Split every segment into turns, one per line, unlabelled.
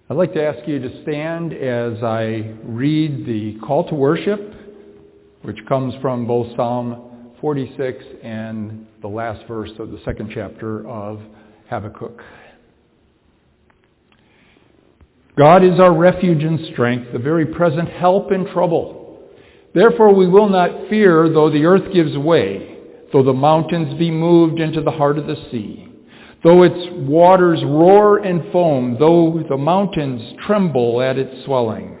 I'd like to ask you to stand as I read the call to worship, which comes from both Psalm 46 and the last verse of the second chapter of Habakkuk. God is our refuge and strength, the very present help in trouble. Therefore we will not fear, though the earth gives way, though the mountains be moved into the heart of the sea. Though its waters roar and foam, though the mountains tremble at its swelling.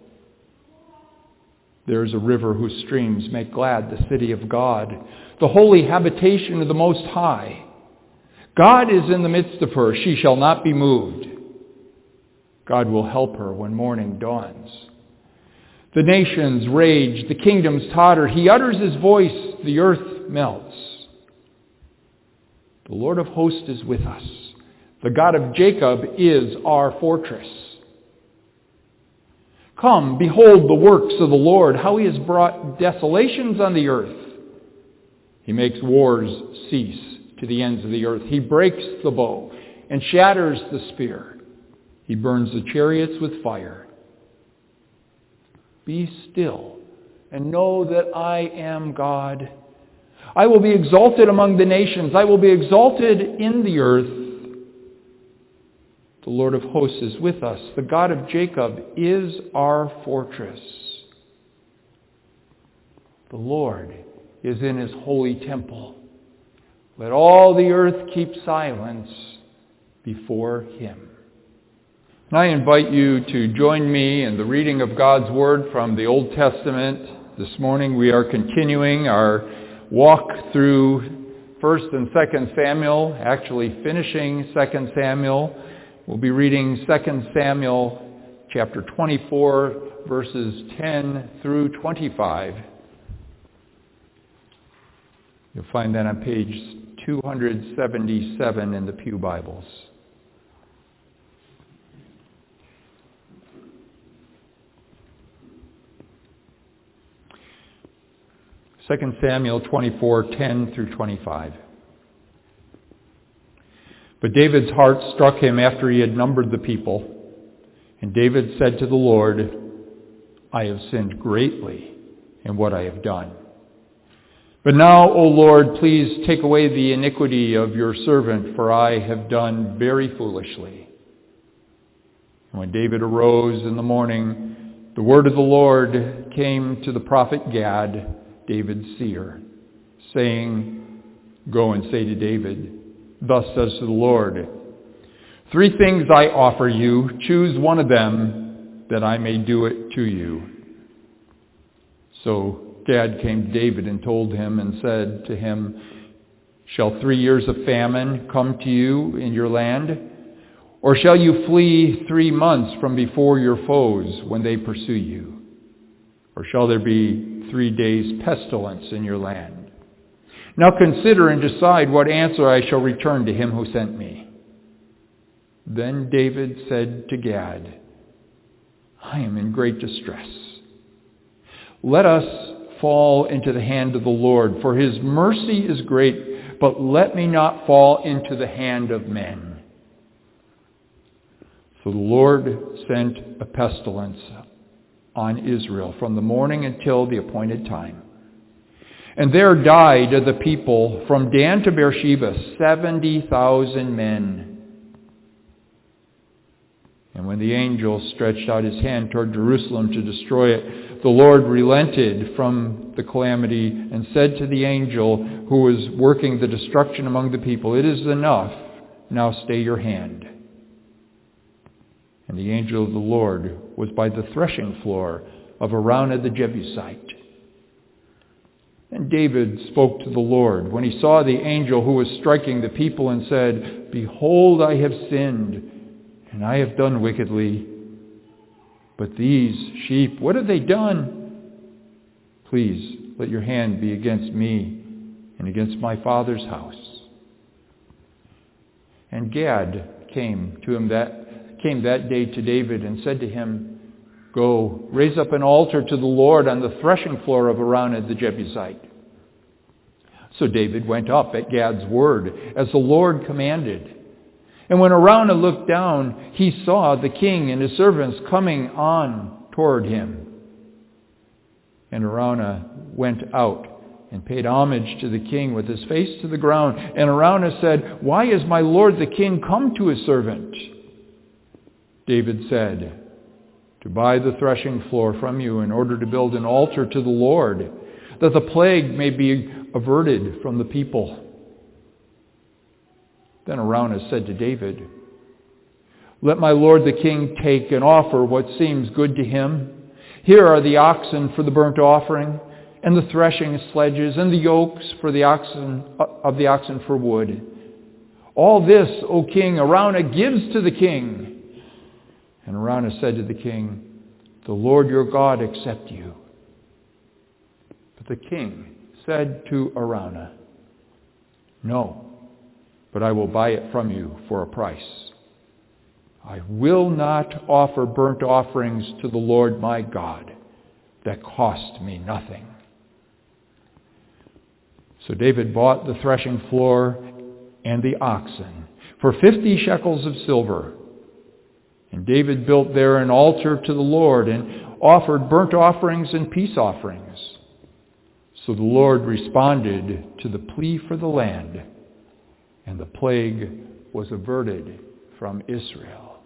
There is a river whose streams make glad the city of God, the holy habitation of the Most High. God is in the midst of her, she shall not be moved. God will help her when morning dawns. The nations rage, the kingdoms totter. He utters his voice, the earth melts. The Lord of hosts is with us. The God of Jacob is our fortress. Come, behold the works of the Lord, how he has brought desolations on the earth. He makes wars cease to the ends of the earth. He breaks the bow and shatters the spear. He burns the chariots with fire. Be still and know that I am God. I will be exalted among the nations. I will be exalted in the earth. The Lord of hosts is with us. The God of Jacob is our fortress. The Lord is in his holy temple. Let all the earth keep silence before him. And I invite you to join me in the reading of God's Word from the Old Testament. This morning we are continuing our walk through 1st and 2nd Samuel, actually finishing 2nd Samuel. We'll be reading 2nd Samuel chapter 24, verses 10 through 25. You'll find that on page 277 in the Pew Bibles. Second Samuel 24, 10 through 25. But David's heart struck him after he had numbered the people. And David said to the Lord, I have sinned greatly in what I have done. But now, O Lord, please take away the iniquity of your servant, for I have done very foolishly. And when David arose in the morning, the word of the Lord came to the prophet Gad, David's seer, saying, Go and say to David, Thus says to the Lord, 3 things I offer you, choose one of them, that I may do it to you. So Gad came to David and told him and said to him, Shall 3 years of famine come to you in your land? Or shall you flee 3 months from before your foes when they pursue you? Or shall there be 3 days pestilence in your land? Now consider and decide what answer I shall return to him who sent me. Then David said to Gad, I am in great distress. Let us fall into the hand of the Lord, for his mercy is great, but let me not fall into the hand of men. So the Lord sent a pestilence on Israel from the morning until the appointed time. And there died of the people from Dan to Beersheba 70,000 men. And when the angel stretched out his hand toward Jerusalem to destroy it, the Lord relented from the calamity and said to the angel who was working the destruction among the people, It is enough, now stay your hand. And the angel of the Lord was by the threshing floor of Araunah the Jebusite. And David spoke to the Lord when he saw the angel who was striking the people and said, Behold, I have sinned, and I have done wickedly. But these sheep, what have they done? Please let your hand be against me and against my father's house. And Gad came that day to David and said to him, Go, raise up an altar to the Lord on the threshing floor of Araunah the Jebusite. So David went up at Gad's word, as the Lord commanded. And when Araunah looked down, he saw the king and his servants coming on toward him. And Araunah went out and paid homage to the king with his face to the ground. And Araunah said, "Why is my lord the king come to his servant?" David said, "To buy the threshing floor from you in order to build an altar to the Lord, that the plague may be averted from the people." Then Araunah said to David, "Let my lord the king take and offer what seems good to him. Here are the oxen for the burnt offering, and the threshing sledges, and the yokes for the oxen for wood. All this, O king, Araunah gives to the king." And Araunah said to the king, "The Lord your God accept you." But the king said to Araunah, "No, but I will buy it from you for a price. I will not offer burnt offerings to the Lord my God that cost me nothing." So David bought the threshing floor and the oxen for 50 shekels of silver. And David built there an altar to the Lord and offered burnt offerings and peace offerings. So the Lord responded to the plea for the land, and the plague was averted from Israel.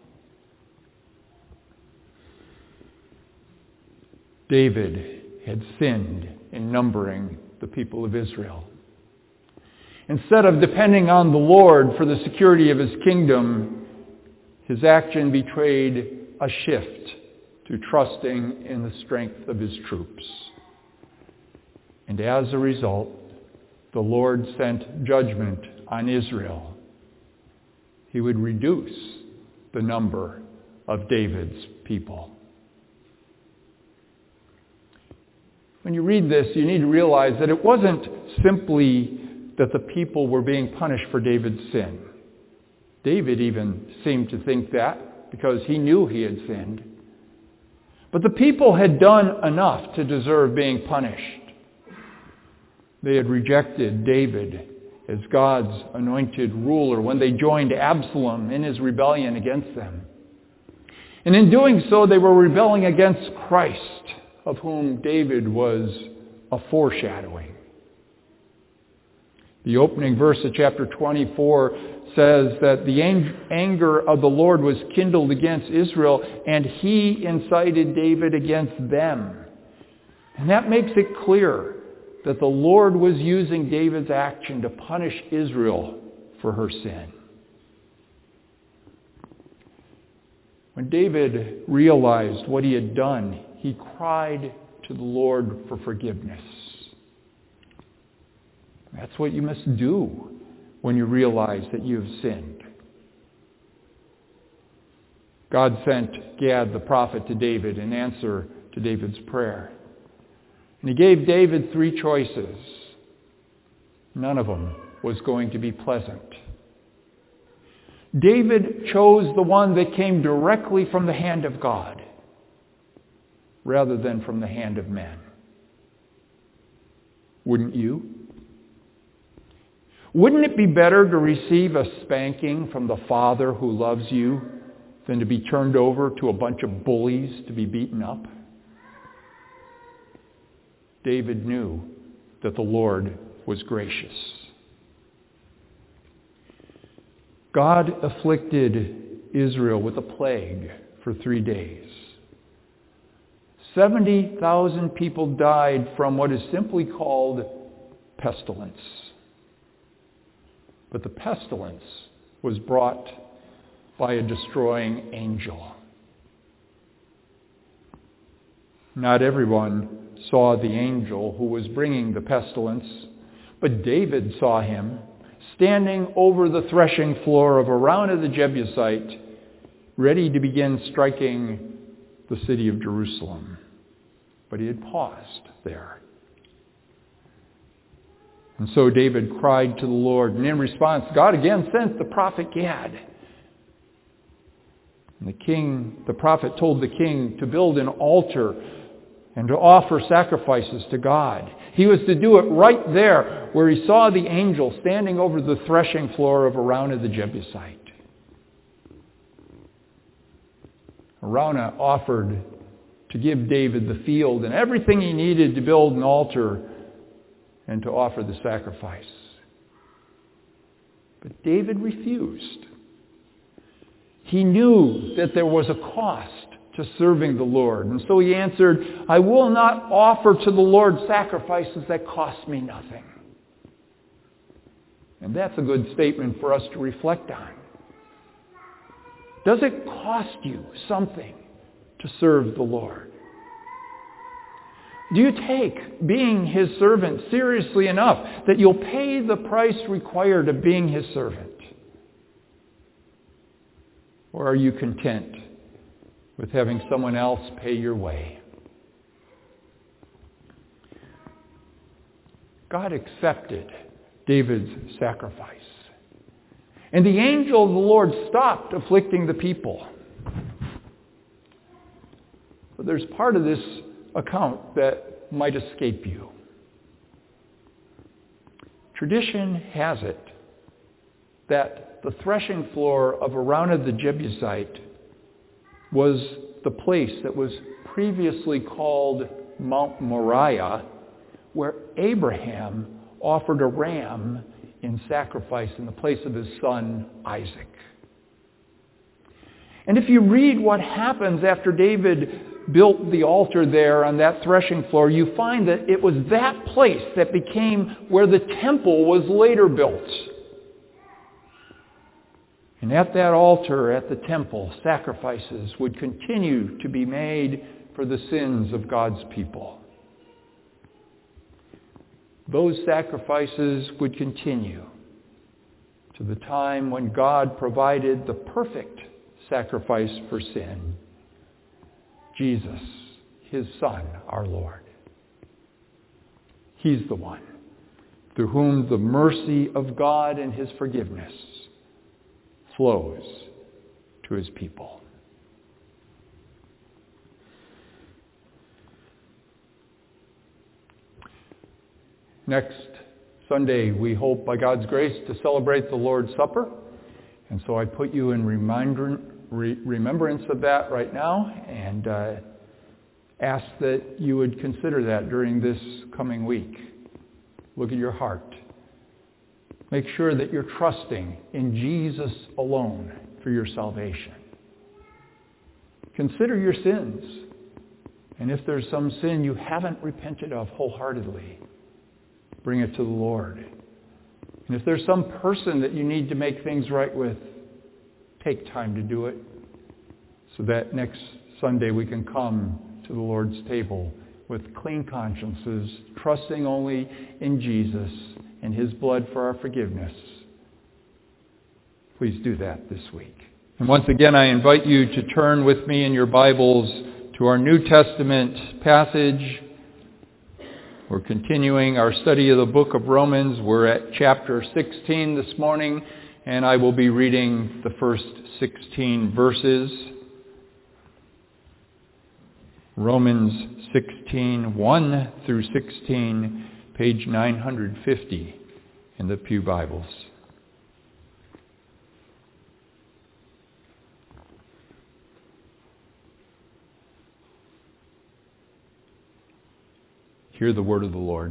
David had sinned in numbering the people of Israel. Instead of depending on the Lord for the security of his kingdom, his action betrayed a shift to trusting in the strength of his troops. And as a result, the Lord sent judgment on Israel. He would reduce the number of David's people. When you read this, you need to realize that it wasn't simply that the people were being punished for David's sin. David even seemed to think that because he knew he had sinned. But the people had done enough to deserve being punished. They had rejected David as God's anointed ruler when they joined Absalom in his rebellion against them. And in doing so, they were rebelling against Christ, of whom David was a foreshadowing. The opening verse of chapter 24 says that the anger of the Lord was kindled against Israel, and he incited David against them. And that makes it clear that the Lord was using David's action to punish Israel for her sin. When David realized what he had done, he cried to the Lord for forgiveness. That's what you must do when you realize that you have sinned. God sent Gad the prophet to David in answer to David's prayer. And he gave David 3 choices. None of them was going to be pleasant. David chose the one that came directly from the hand of God rather than from the hand of men. Wouldn't you? Wouldn't it be better to receive a spanking from the Father who loves you than to be turned over to a bunch of bullies to be beaten up? David knew that the Lord was gracious. God afflicted Israel with a plague for 3 days. 70,000 people died from what is simply called pestilence. But the pestilence was brought by a destroying angel. Not everyone saw the angel who was bringing the pestilence, but David saw him standing over the threshing floor of Araunah the Jebusite, ready to begin striking the city of Jerusalem. But he had paused there. And so David cried to the Lord, and in response, God again sent the prophet Gad. And the prophet told the king to build an altar and to offer sacrifices to God. He was to do it right there where he saw the angel standing over the threshing floor of Araunah the Jebusite. Araunah offered to give David the field and everything he needed to build an altar and to offer the sacrifice. But David refused. He knew that there was a cost to serving the Lord. And so he answered, I will not offer to the Lord sacrifices that cost me nothing. And that's a good statement for us to reflect on. Does it cost you something to serve the Lord? Do you take being His servant seriously enough that you'll pay the price required of being His servant? Or are you content with having someone else pay your way? God accepted David's sacrifice. And the angel of the Lord stopped afflicting the people. But there's part of this account that might escape you. Tradition has it that the threshing floor of Araunah the Jebusite was the place that was previously called Mount Moriah, where Abraham offered a ram in sacrifice in the place of his son Isaac. And if you read what happens after David built the altar there on that threshing floor, you find that it was that place that became where the temple was later built. And at that altar, at the temple, sacrifices would continue to be made for the sins of God's people. Those sacrifices would continue to the time when God provided the perfect sacrifice for sin, Jesus, His Son, our Lord. He's the one through whom the mercy of God and His forgiveness flows to His people. Next Sunday, we hope by God's grace to celebrate the Lord's Supper. And so I put you in remembrance of that right now and ask that you would consider that during this coming week. Look at your heart. Make sure that you're trusting in Jesus alone for your salvation. Consider your sins. And if there's some sin you haven't repented of wholeheartedly, bring it to the Lord. And if there's some person that you need to make things right with, take time to do it so that next Sunday we can come to the Lord's table with clean consciences, trusting only in Jesus and His blood for our forgiveness. Please do that this week. And once again, I invite you to turn with me in your Bibles to our New Testament passage. We're continuing our study of the book of Romans. We're at chapter 16 this morning, and I will be reading the first 16 verses. Romans 16, 1 through 16, page 950 in the Pew Bibles. Hear the word of the Lord.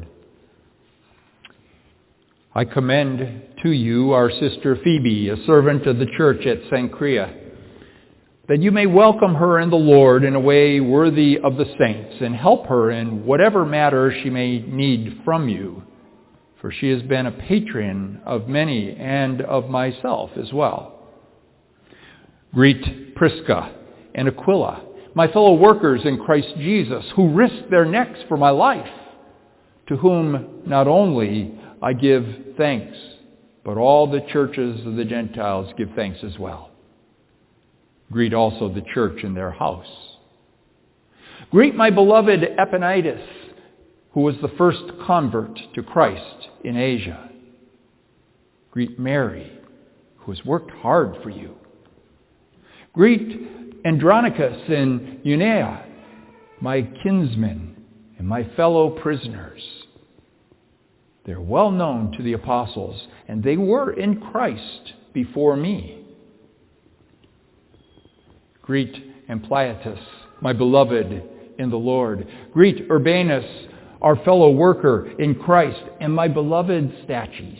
I commend to you our sister Phoebe, a servant of the church at Cenchrea, that you may welcome her in the Lord in a way worthy of the saints, and help her in whatever matter she may need from you, for she has been a patron of many and of myself as well. Greet Prisca and Aquila, my fellow workers in Christ Jesus, who risked their necks for my life, to whom not only I give thanks, but all the churches of the Gentiles give thanks as well. Greet also the church in their house. Greet my beloved Epaphras, who was the first convert to Christ in Asia. Greet Mary, who has worked hard for you. Greet Andronicus and Eunia, my kinsmen and my fellow prisoners. They're well known to the apostles, and they were in Christ before me. Greet Ampliatus, my beloved in the Lord. Greet Urbanus, our fellow worker in Christ, and my beloved Stachys.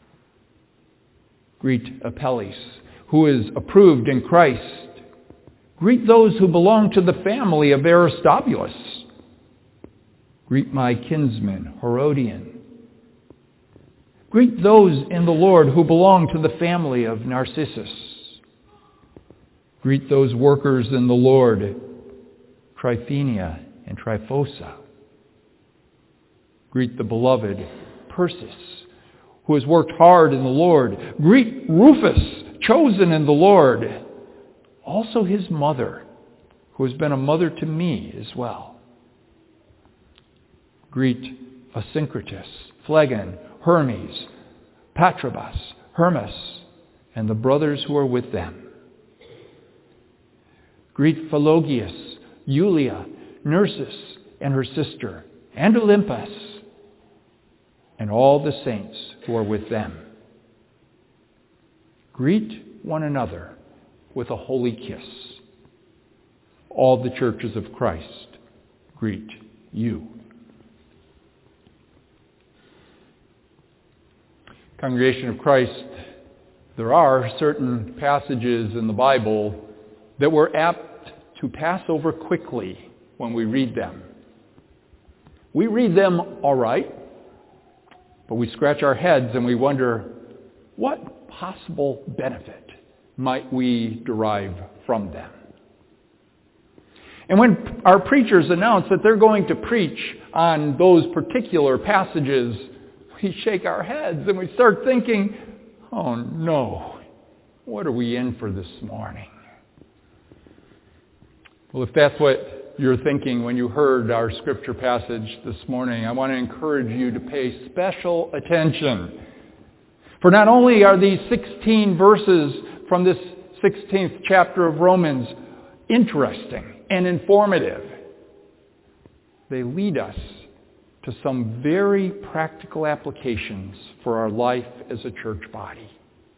Greet Apelles, who is approved in Christ. Greet those who belong to the family of Aristobulus. Greet my kinsman, Herodian. Greet those in the Lord who belong to the family of Narcissus. Greet those workers in the Lord, Tryphenia and Tryphosa. Greet the beloved Persis, who has worked hard in the Lord. Greet Rufus, chosen in the Lord. Also his mother, who has been a mother to me as well. Greet Asyncritus, Phlegon, Hermes, Patrobas, Hermas, and the brothers who are with them. Greet Philologus, Julia, Nursus, and her sister, and Olympas, and all the saints who are with them. Greet one another with a holy kiss. All the churches of Christ greet you. Congregation of Christ, there are certain passages in the Bible that we're apt to pass over quickly when we read them. We read them all right, but we scratch our heads and we wonder, what possible benefit might we derive from them? And when our preachers announce that they're going to preach on those particular passages, we shake our heads and we start thinking, oh no, what are we in for this morning? Well, if that's what you're thinking when you heard our scripture passage this morning, I want to encourage you to pay special attention. For not only are these 16 verses from this 16th chapter of Romans interesting and informative, they lead us to some very practical applications for our life as a church body.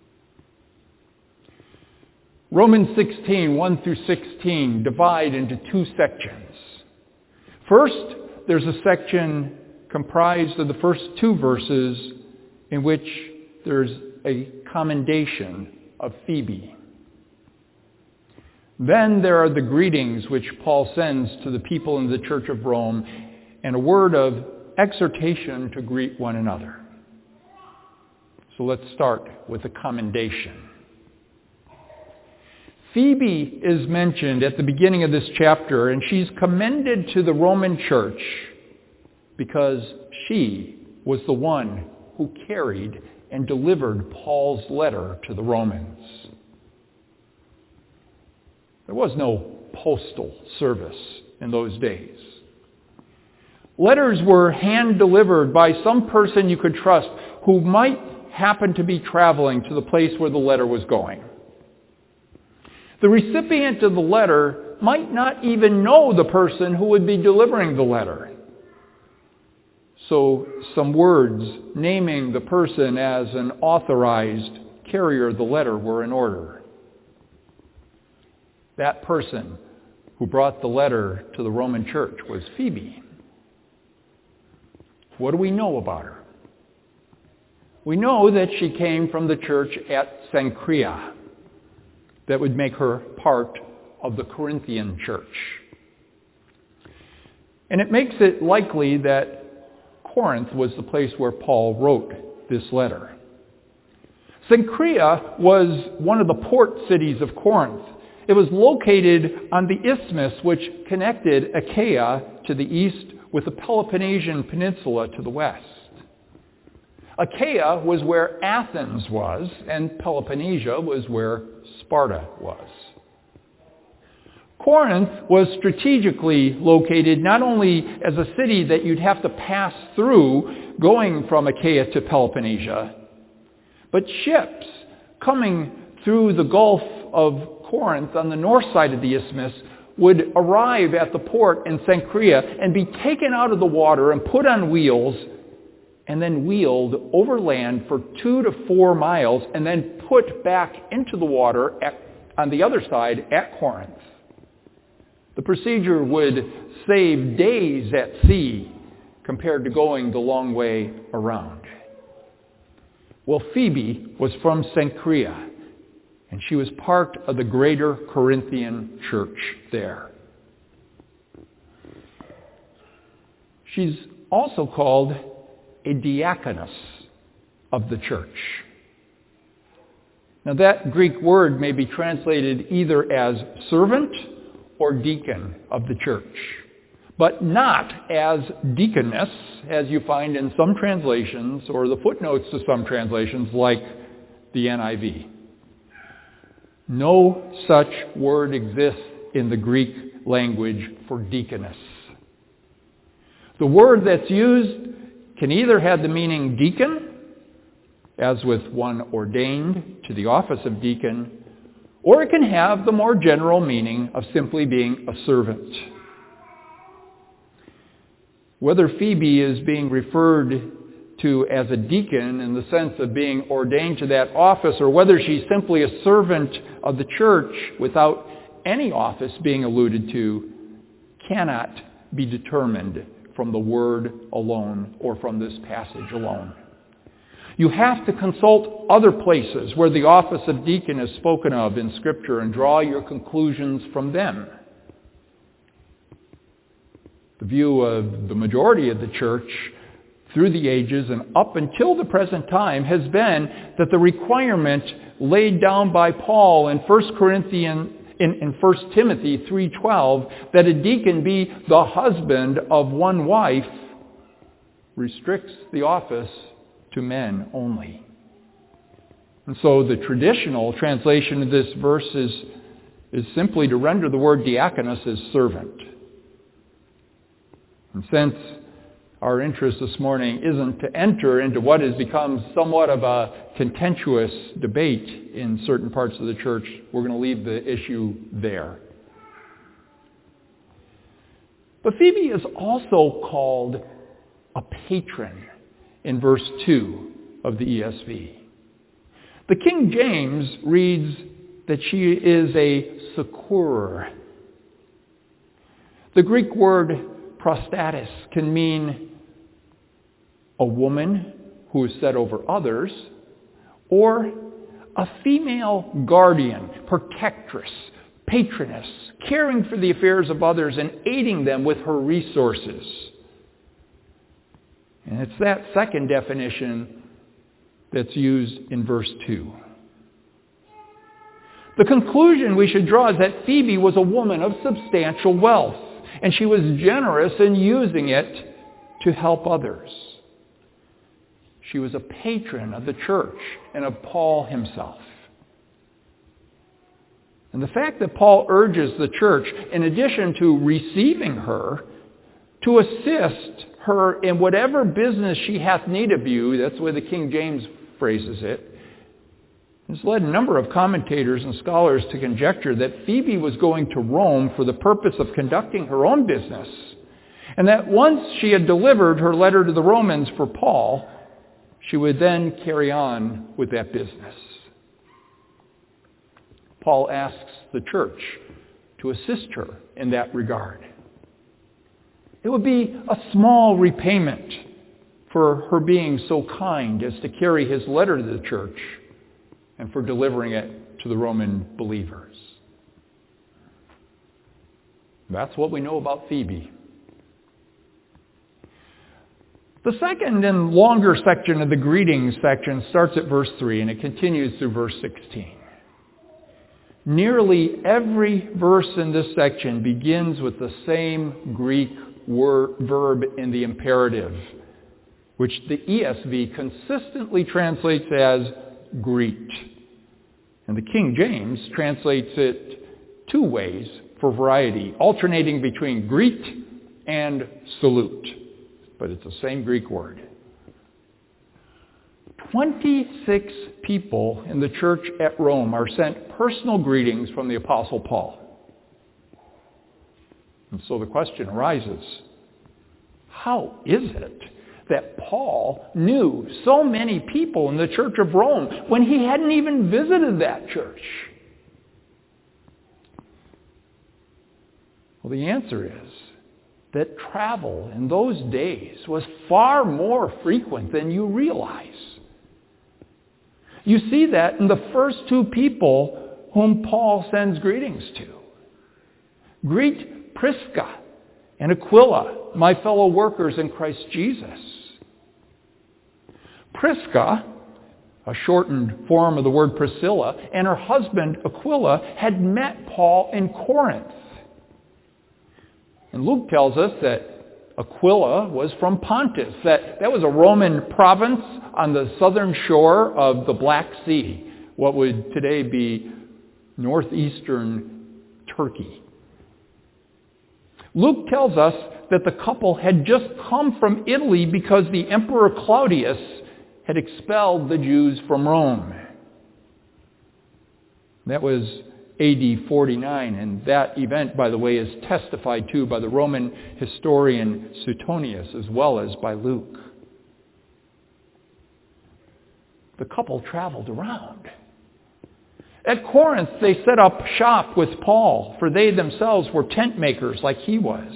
Romans 16, 1 through 16, divide into two sections. First, there's a section comprised of the first two verses in which there's a commendation of Phoebe. Then there are the greetings which Paul sends to the people in the Church of Rome and a word of exhortation to greet one another. So let's start with the commendation. Phoebe is mentioned at the beginning of this chapter, and she's commended to the Roman church because she was the one who carried and delivered Paul's letter to the Romans. There was no postal service in those days. Letters were hand-delivered by some person you could trust who might happen to be traveling to the place where the letter was going. The recipient of the letter might not even know the person who would be delivering the letter. So some words naming the person as an authorized carrier of the letter were in order. That person who brought the letter to the Roman church was Phoebe. What do we know about her? We know that she came from the church at Cenchrea. That would make her part of the Corinthian church. And it makes it likely that Corinth was the place where Paul wrote this letter. Cenchrea was one of the port cities of Corinth. It was located on the isthmus which connected Achaia to the east with the Peloponnesian Peninsula to the west. Achaia was where Athens was, and Peloponnesia was where Sparta was. Corinth was strategically located not only as a city that you'd have to pass through going from Achaia to Peloponnesia, but ships coming through the Gulf of Corinth on the north side of the isthmus would arrive at the port in Cenchrea and be taken out of the water and put on wheels and then wheeled overland for 2 to 4 miles and then put back into the water on the other side at Corinth. The procedure would save days at sea compared to going the long way around. Well, Phoebe was from Cenchrea, and she was part of the greater Corinthian church there. She's also called a diaconess of the church. Now that Greek word may be translated either as servant or deacon of the church, but not as deaconess, as you find in some translations or the footnotes to some translations like the NIV. No such word exists in the Greek language for deaconess. The word that's used can either have the meaning deacon, as with one ordained to the office of deacon, or it can have the more general meaning of simply being a servant. Whether Phoebe is being referred to as a deacon in the sense of being ordained to that office, or whether she's simply a servant of the church without any office being alluded to, cannot be determined from the word alone or from this passage alone. You have to consult other places where the office of deacon is spoken of in Scripture and draw your conclusions from them. The view of the majority of the church through the ages and up until the present time has been that the requirement laid down by Paul in 1 Timothy 3:12 that a deacon be the husband of one wife restricts the office to men only. And so the traditional translation of this verse is simply to render the word diaconus as servant. And since our interest this morning isn't to enter into what has become somewhat of a contentious debate in certain parts of the church, we're going to leave the issue there. But Phoebe is also called a patron in verse 2 of the ESV. The King James reads that she is a succorer. The Greek word prostatis can mean a woman who is set over others, or a female guardian, protectress, patroness, caring for the affairs of others and aiding them with her resources. And it's that second definition that's used in verse 2. The conclusion we should draw is that Phoebe was a woman of substantial wealth, and she was generous in using it to help others. She was a patron of the church and of Paul himself. And the fact that Paul urges the church, in addition to receiving her, to assist her in whatever business she hath need of you, that's the way the King James phrases it, has led a number of commentators and scholars to conjecture that Phoebe was going to Rome for the purpose of conducting her own business, and that once she had delivered her letter to the Romans for Paul, she would then carry on with that business. Paul asks the church to assist her in that regard. It would be a small repayment for her being so kind as to carry his letter to the church and for delivering it to the Roman believers. That's what we know about Phoebe. The second and longer section of the greetings section starts at verse 3 and it continues through verse 16. Nearly every verse in this section begins with the same Greek verb in the imperative, which the ESV consistently translates as greet. And the King James translates it two ways for variety, alternating between greet and salute. But it's the same Greek word. 26 people in the church at Rome are sent personal greetings from the Apostle Paul. And so the question arises, how is it that Paul knew so many people in the church of Rome when he hadn't even visited that church? Well, Well, the answer is that travel in those days was far more frequent than you realize. You see that in the first two people whom Paul sends greetings to. Greet Prisca and Aquila, my fellow workers in Christ Jesus. Prisca, a shortened form of the word Priscilla, and her husband Aquila had met Paul in Corinth. And Luke tells us that Aquila was from Pontus. That was a Roman province on the southern shore of the Black Sea, what would today be northeastern Turkey. Luke tells us that the couple had just come from Italy because the Emperor Claudius had expelled the Jews from Rome. That was AD 49, and that event, by the way, is testified to by the Roman historian Suetonius as well as by Luke. The couple traveled around. At Corinth, they set up shop with Paul, for they themselves were tent makers like he was.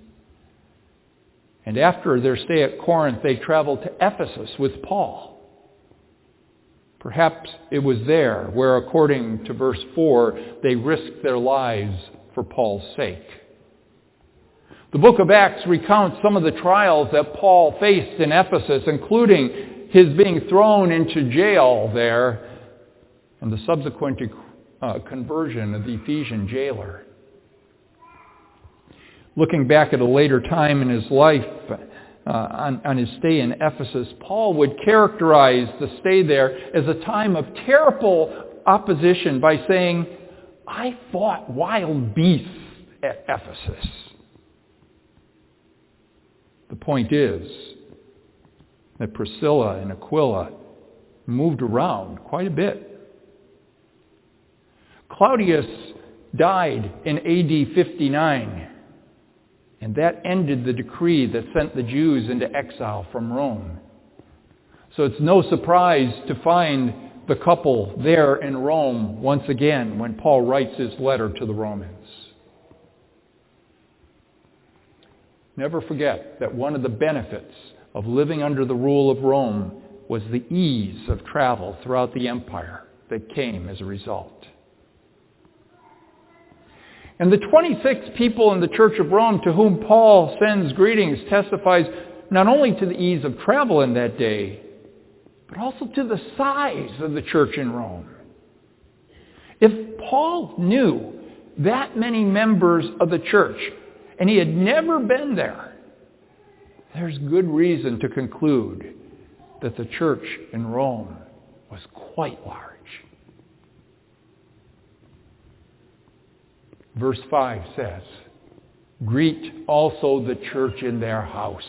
And after their stay at Corinth, they traveled to Ephesus with Paul. Perhaps it was there where, according to verse 4, they risked their lives for Paul's sake. The book of Acts recounts some of the trials that Paul faced in Ephesus, including his being thrown into jail there and the subsequent conversion of the Ephesian jailer. Looking back at a later time in his life, on his stay in Ephesus, Paul would characterize the stay there as a time of terrible opposition by saying, I fought wild beasts at Ephesus. The point is that Priscilla and Aquila moved around quite a bit. Claudius died in AD 59. And that ended the decree that sent the Jews into exile from Rome. So it's no surprise to find the couple there in Rome once again when Paul writes his letter to the Romans. Never forget that one of the benefits of living under the rule of Rome was the ease of travel throughout the empire that came as a result. And the 26 people in the Church of Rome to whom Paul sends greetings testifies not only to the ease of travel in that day, but also to the size of the church in Rome. If Paul knew that many members of the church, and he had never been there, there's good reason to conclude that the church in Rome was quite large. Verse 5 says, greet also the church in their house.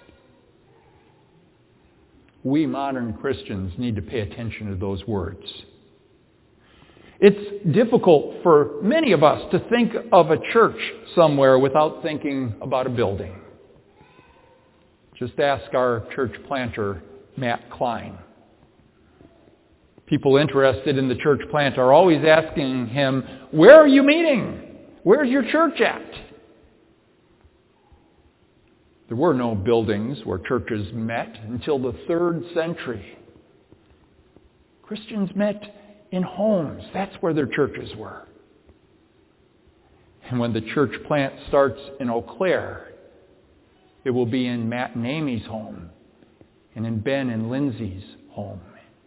We modern Christians need to pay attention to those words. It's difficult for many of us to think of a church somewhere without thinking about a building. Just ask our church planter, Matt Klein. People interested in the church plant are always asking him, where are you meeting? Where's your church at? There were no buildings where churches met until the 3rd century. Christians met in homes. That's where their churches were. And when the church plant starts in Eau Claire, it will be in Matt and Amy's home and in Ben and Lindsay's home.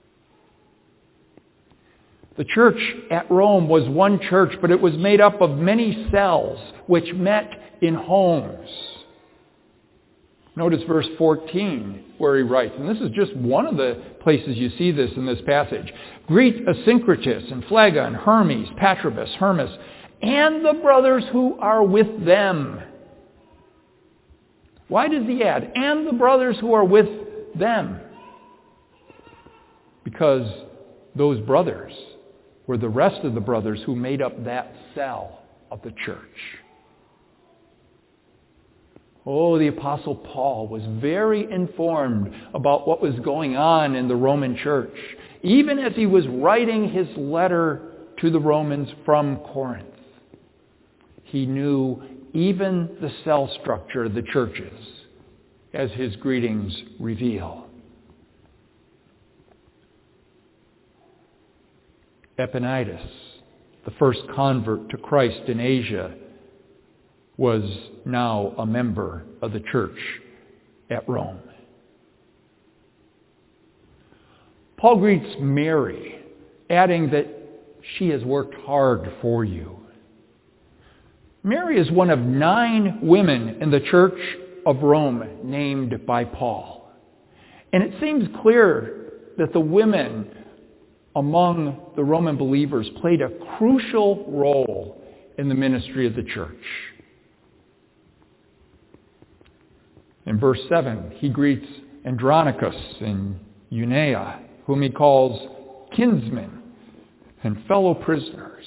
The church at Rome was one church, but it was made up of many cells which met in homes. Notice verse 14 where he writes, and this is just one of the places you see this in this passage. Greet Asyncritus and Phlegon, Hermes, Patrobas, Hermas, and the brothers who are with them. Why does he add, and the brothers who are with them? Because those brothers were the rest of the brothers who made up that cell of the church. Oh, the Apostle Paul was very informed about what was going on in the Roman church, even as he was writing his letter to the Romans from Corinth. He knew even the cell structure of the churches, as his greetings reveal. Epaenetus, the first convert to Christ in Asia, was now a member of the church at Rome. Paul greets Mary, adding that she has worked hard for you. Mary is one of 9 women in the church of Rome named by Paul. And it seems clear that the women among the Roman believers played a crucial role in the ministry of the church. In verse 7, he greets Andronicus and Eunia, whom he calls kinsmen and fellow prisoners.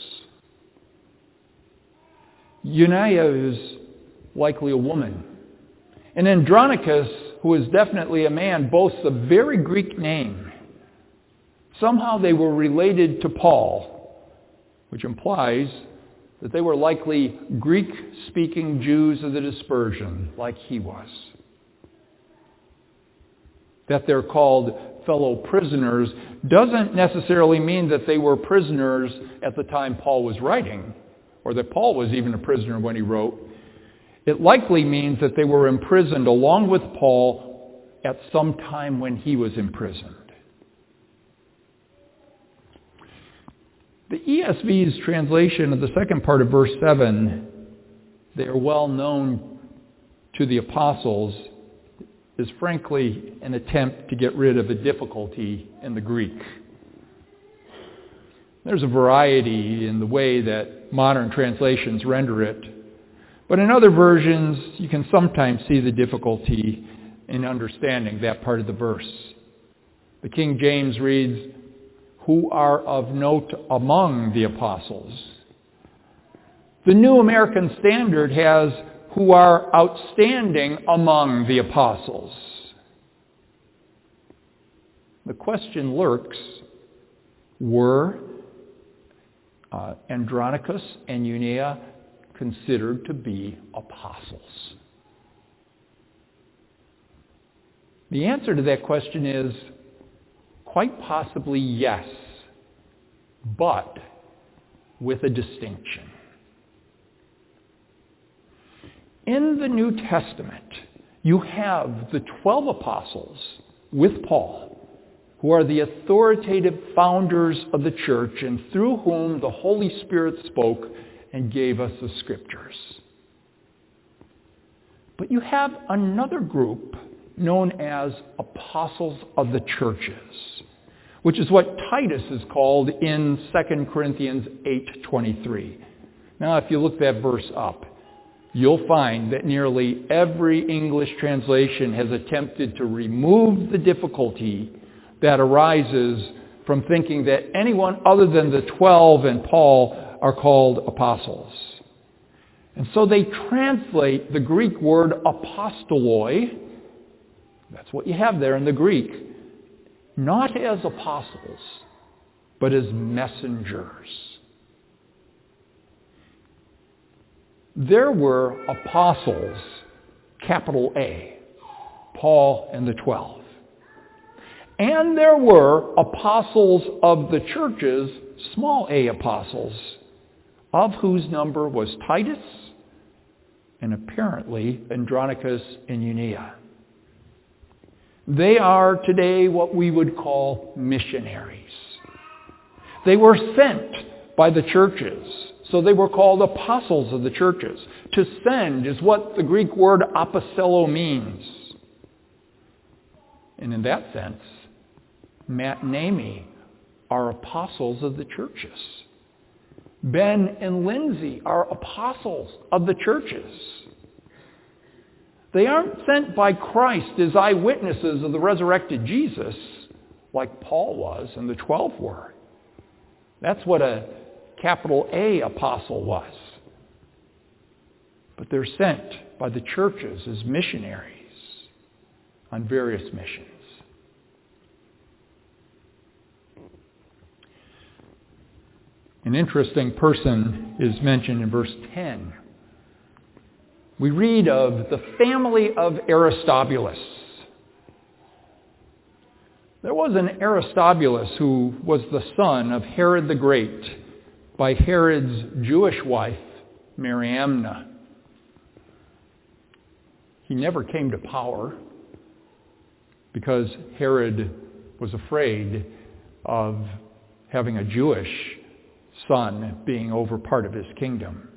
Eunia is likely a woman. And Andronicus, who is definitely a man, boasts a very Greek name. Somehow they were related to Paul, which implies that they were likely Greek-speaking Jews of the dispersion, like he was. That they're called fellow prisoners doesn't necessarily mean that they were prisoners at the time Paul was writing, or that Paul was even a prisoner when he wrote. It likely means that they were imprisoned along with Paul at some time when he was imprisoned. The ESV's translation of the second part of verse 7, they are well known to the apostles, is frankly an attempt to get rid of a difficulty in the Greek. There's a variety in the way that modern translations render it, but in other versions you can sometimes see the difficulty in understanding that part of the verse. The King James reads, "who are of note among the apostles." The New American Standard has "who are outstanding among the apostles." The question lurks, were Andronicus and Eunia considered to be apostles? The answer to that question is quite possibly yes, but with a distinction. In the New Testament, you have the 12 apostles with Paul, who are the authoritative founders of the church and through whom the Holy Spirit spoke and gave us the Scriptures. But you have another group known as apostles of the churches, which is what Titus is called in 2 Corinthians 8:23. Now, if you look that verse up, you'll find that nearly every English translation has attempted to remove the difficulty that arises from thinking that anyone other than the 12 and Paul are called apostles. And so they translate the Greek word apostoloi, that's what you have there in the Greek, not as apostles, but as messengers. There were apostles, capital A, Paul and the 12. And there were apostles of the churches, small a apostles, of whose number was Titus and apparently Andronicus and Eunia. They are today what we would call missionaries. They were sent by the churches, so they were called apostles of the churches. To send is what the Greek word apostello means. And in that sense, Matt and Amy are apostles of the churches. Ben and Lindsay are apostles of the churches. They aren't sent by Christ as eyewitnesses of the resurrected Jesus, like Paul was and the 12 were. That's what a capital A apostle was. But they're sent by the churches as missionaries on various missions. An interesting person is mentioned in verse 10. we read of the family of Aristobulus. There was an Aristobulus who was the son of Herod the Great by Herod's Jewish wife, Mariamna. He never came to power because Herod was afraid of having a Jewish son being over part of his kingdom.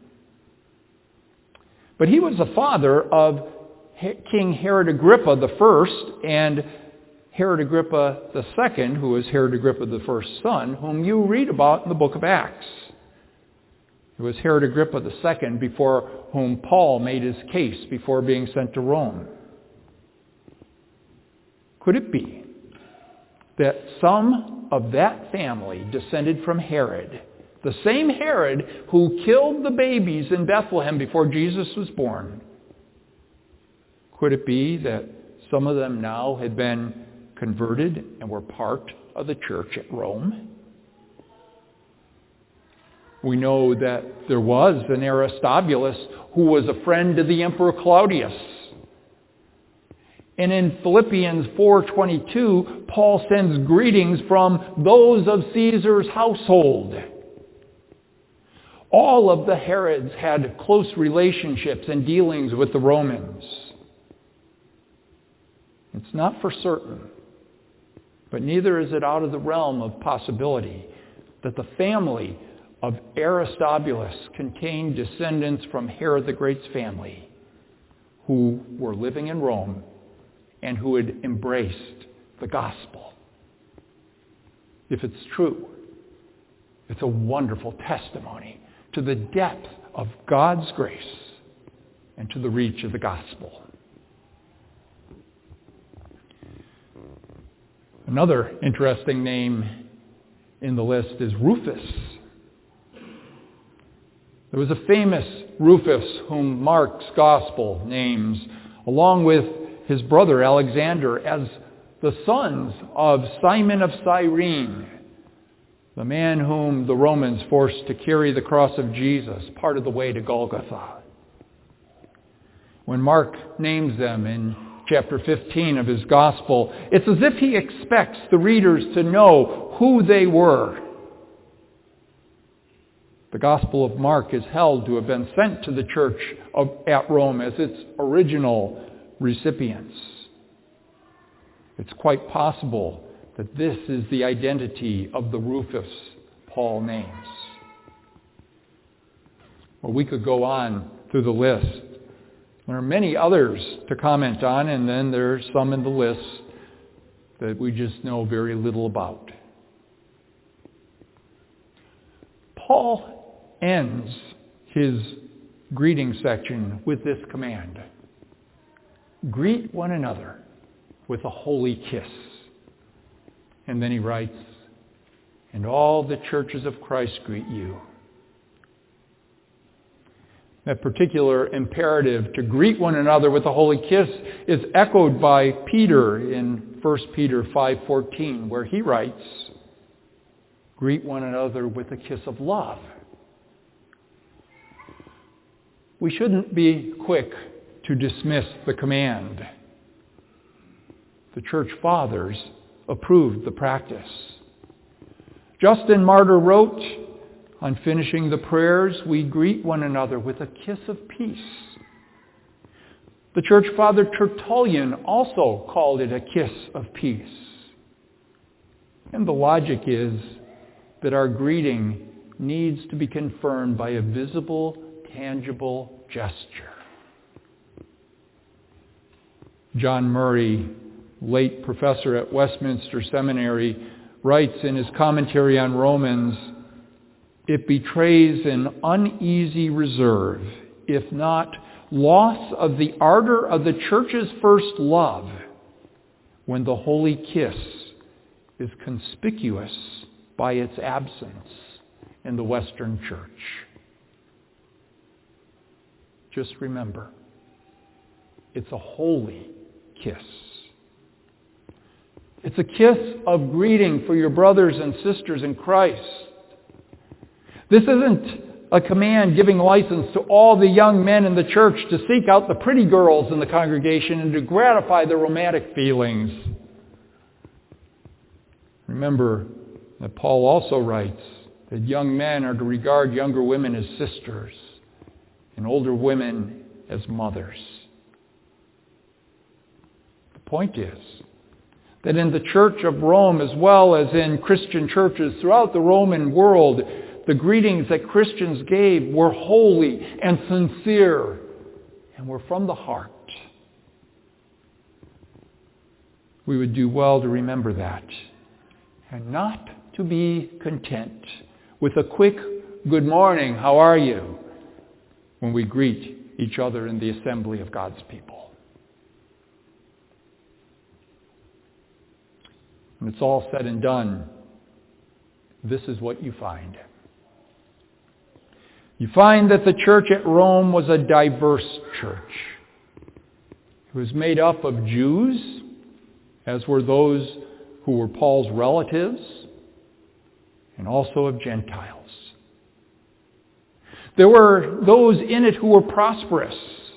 But he was the father of King Herod Agrippa I and Herod Agrippa II, who was Herod Agrippa I's son, whom you read about in the book of Acts. It was Herod Agrippa II before whom Paul made his case before being sent to Rome. Could it be that some of that family descended from Herod, the same Herod who killed the babies in Bethlehem before Jesus was born? Could it be that some of them now had been converted and were part of the church at Rome? We know that there was an Aristobulus who was a friend to the Emperor Claudius. And in Philippians 4:22, Paul sends greetings from those of Caesar's household. All of the Herods had close relationships and dealings with the Romans. It's not for certain, but neither is it out of the realm of possibility that the family of Aristobulus contained descendants from Herod the Great's family who were living in Rome and who had embraced the gospel. If it's true, it's a wonderful testimony to the depth of God's grace and to the reach of the gospel. Another interesting name in the list is Rufus. There was a famous Rufus whom Mark's gospel names, along with his brother Alexander, as the sons of Simon of Cyrene, the man whom the Romans forced to carry the cross of Jesus part of the way to Golgotha. When Mark names them in chapter 15 of his gospel, it's as if he expects the readers to know who they were. The Gospel of Mark is held to have been sent to the church at Rome as its original recipients. It's quite possible that this is the identity of the Rufus Paul names. Well, we could go on through the list. There are many others to comment on, and then there are some in the list that we just know very little about. Paul ends his greeting section with this command: greet one another with a holy kiss. And then he writes, and all the churches of Christ greet you. That particular imperative to greet one another with a holy kiss is echoed by Peter in 1 Peter 5:14, where he writes, greet one another with a kiss of love. We shouldn't be quick to dismiss the command. The church fathers approved the practice. Justin Martyr wrote, on finishing the prayers, we greet one another with a kiss of peace. The church father Tertullian also called it a kiss of peace. And the logic is that our greeting needs to be confirmed by a visible, tangible gesture. John Murray, late professor at Westminster Seminary, writes in his commentary on Romans, it betrays an uneasy reserve, if not loss of the ardor of the church's first love, when the holy kiss is conspicuous by its absence in the Western church. Just remember, it's a holy kiss. It's a kiss of greeting for your brothers and sisters in Christ. This isn't a command giving license to all the young men in the church to seek out the pretty girls in the congregation and to gratify their romantic feelings. Remember that Paul also writes that young men are to regard younger women as sisters and older women as mothers. The point is that in the Church of Rome, as well as in Christian churches throughout the Roman world, the greetings that Christians gave were holy and sincere and were from the heart. We would do well to remember that and not to be content with a quick "good morning, how are you?" when we greet each other in the assembly of God's people. When it's all said and done, this is what you find. You find that the church at Rome was a diverse church. It was made up of Jews, as were those who were Paul's relatives, and also of Gentiles. There were those in it who were prosperous,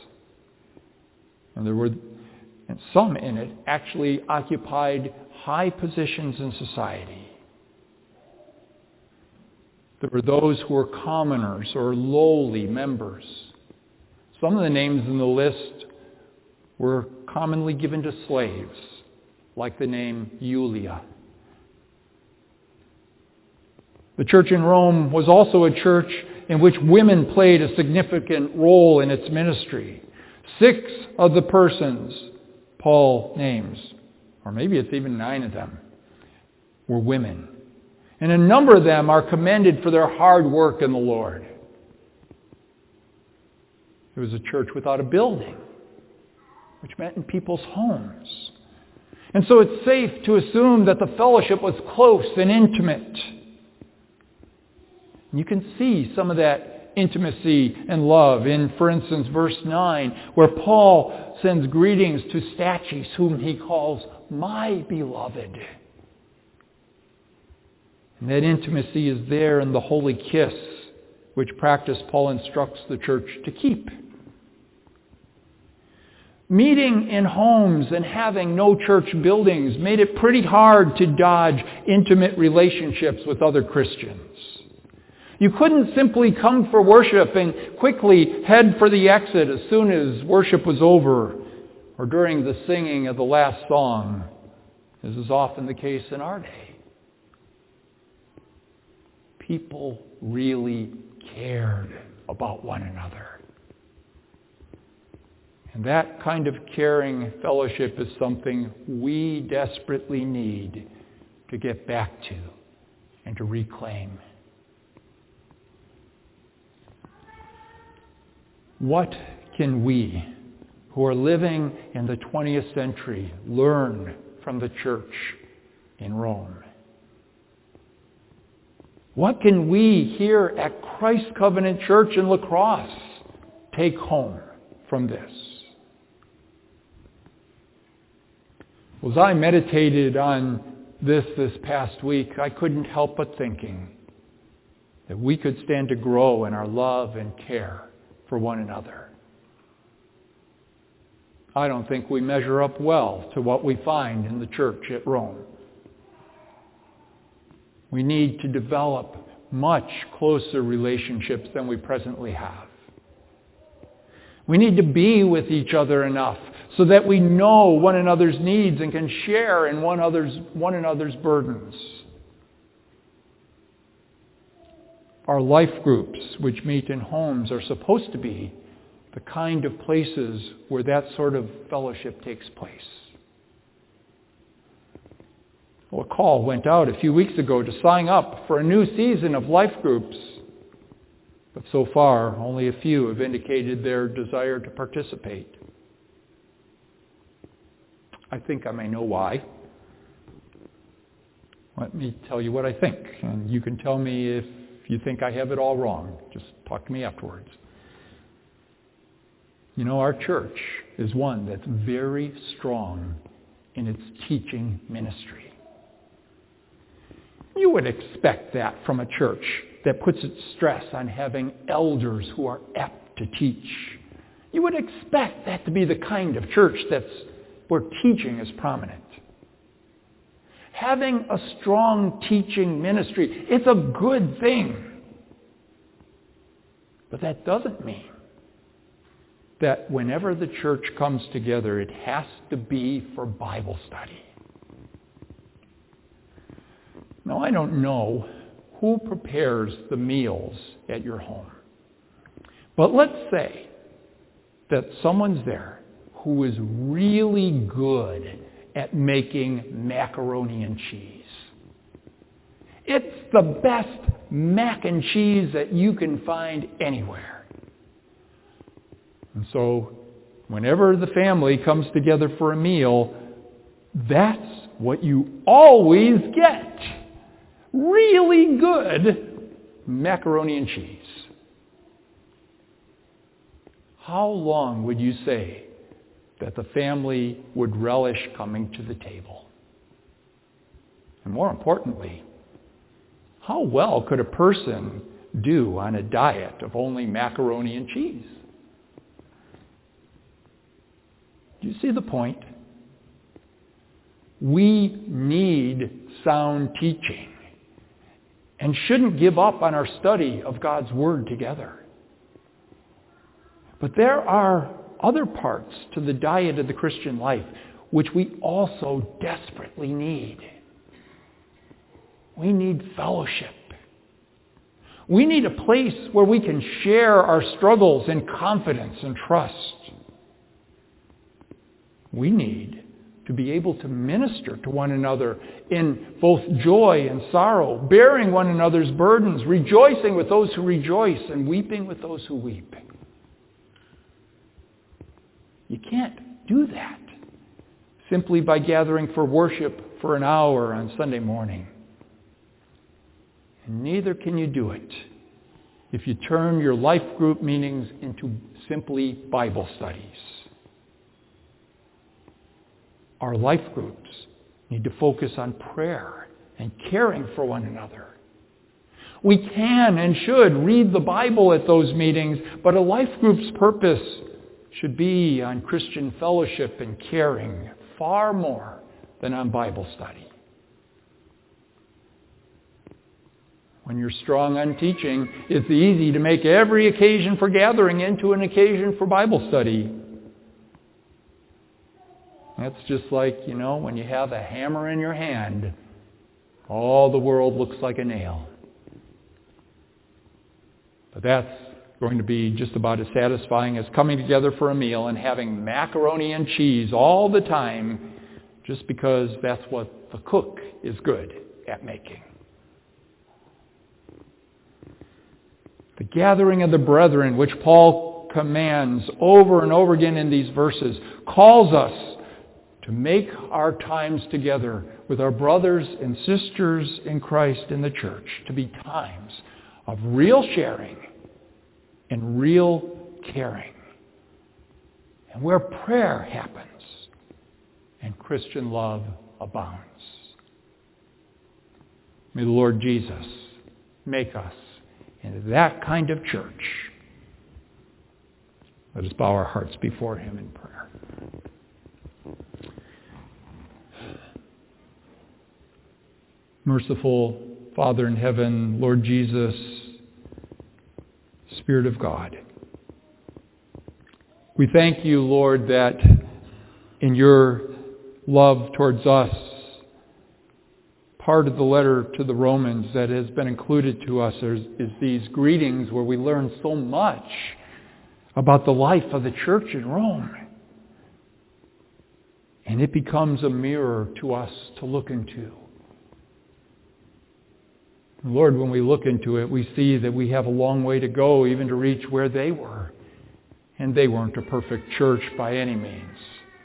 and some in it actually occupied high positions in society. There were those who were commoners or lowly members. Some of the names in the list were commonly given to slaves, like the name Julia. The church in Rome was also a church in which women played a significant role in its ministry. 6 of the persons Paul names, or maybe it's even 9 of them, were women. And a number of them are commended for their hard work in the Lord. It was a church without a building, which meant in people's homes. And so it's safe to assume that the fellowship was close and intimate. You can see some of that intimacy and love in, for instance, verse 9, where Paul sends greetings to Stachys, whom he calls my beloved. And that intimacy is there in the holy kiss, which practice Paul instructs the church to keep. Meeting in homes and having no church buildings made it pretty hard to dodge intimate relationships with other Christians. You couldn't simply come for worship and quickly head for the exit as soon as worship was over or during the singing of the last song, as is often the case in our day. People really cared about one another. And that kind of caring fellowship is something we desperately need to get back to and to reclaim. What can we, who are living in the 20th century, learn from the church in Rome? What can we here at Christ Covenant Church in La Crosse take home from this? As I meditated on this past week, I couldn't help but thinking that we could stand to grow in our love and care for one another. I don't think we measure up well to what we find in the church at Rome. We need to develop much closer relationships than we presently have. We need to be with each other enough so that we know one another's needs and can share in one another's burdens. Our life groups, which meet in homes, are supposed to be the kind of places where that sort of fellowship takes place. Well, a call went out a few weeks ago to sign up for a new season of life groups. But so far, only a few have indicated their desire to participate. I think I may know why. Let me tell you what I think, and you can tell me if you think I have it all wrong. Just talk to me afterwards. You know, our church is one that's very strong in its teaching ministry. You would expect that from a church that puts its stress on having elders who are apt to teach. You would expect that to be the kind of church where teaching is prominent. Having a strong teaching ministry, it's a good thing. But that doesn't mean that whenever the church comes together, it has to be for Bible study. Now, I don't know who prepares the meals at your home. But let's say that someone's there who is really good at making macaroni and cheese. It's the best mac and cheese that you can find anywhere. And so, whenever the family comes together for a meal, that's what you always get. Really good macaroni and cheese. How long would you say that the family would relish coming to the table? And more importantly, how well could a person do on a diet of only macaroni and cheese? Do you see the point? We need sound teaching and shouldn't give up on our study of God's Word together. But there are other parts to the diet of the Christian life which we also desperately need. We need fellowship. We need a place where we can share our struggles in confidence and trust. We need to be able to minister to one another in both joy and sorrow, bearing one another's burdens, rejoicing with those who rejoice, and weeping with those who weep. You can't do that simply by gathering for worship for an hour on Sunday morning. And neither can you do it if you turn your life group meetings into simply Bible studies. Our life groups need to focus on prayer and caring for one another. We can and should read the Bible at those meetings, but a life group's purpose should be on Christian fellowship and caring far more than on Bible study. When you're strong on teaching, it's easy to make every occasion for gathering into an occasion for Bible study. That's just like, when you have a hammer in your hand, all the world looks like a nail. But that's going to be just about as satisfying as coming together for a meal and having macaroni and cheese all the time just because that's what the cook is good at making. The gathering of the brethren, which Paul commands over and over again in these verses, calls us to make our times together with our brothers and sisters in Christ in the church to be times of real sharing and real caring, and where prayer happens and Christian love abounds. May the Lord Jesus make us into that kind of church. Let us bow our hearts before Him in prayer. Merciful Father in heaven, Lord Jesus, Spirit of God, we thank you, Lord, that in your love towards us, part of the letter to the Romans that has been included to us is these greetings where we learn so much about the life of the church in Rome. And it becomes a mirror to us to look into. Lord, when we look into it, we see that we have a long way to go even to reach where they were. And they weren't a perfect church by any means.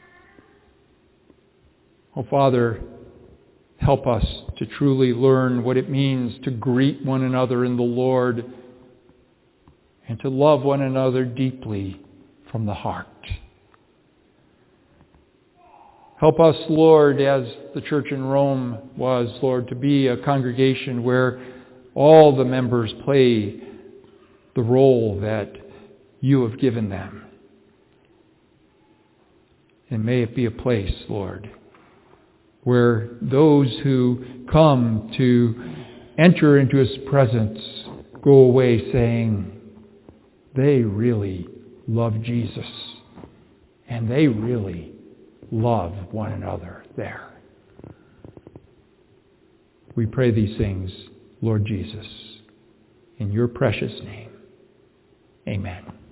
Oh, Father, help us to truly learn what it means to greet one another in the Lord and to love one another deeply from the heart. Help us, Lord, as the church in Rome was, Lord, to be a congregation where all the members play the role that you have given them. And may it be a place, Lord, where those who come to enter into His presence go away saying, they really love Jesus, and they really love one another there. We pray these things, Lord Jesus, in your precious name. Amen.